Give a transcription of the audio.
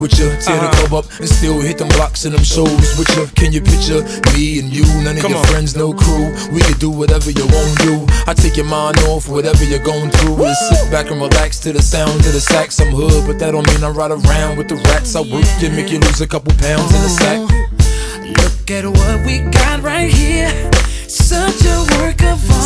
with you, tear the club up and still hit them blocks and them shows with you. Can you picture me and you, none of your friends, no crew? We can do whatever you won't do. I take your mind off whatever you're going through and sit back and relax to the sound of the sax. I'm hood, but that don't mean I ride around with the rats. I work and make you lose a couple pounds in the sack. Look at what we got right here, such a work of art.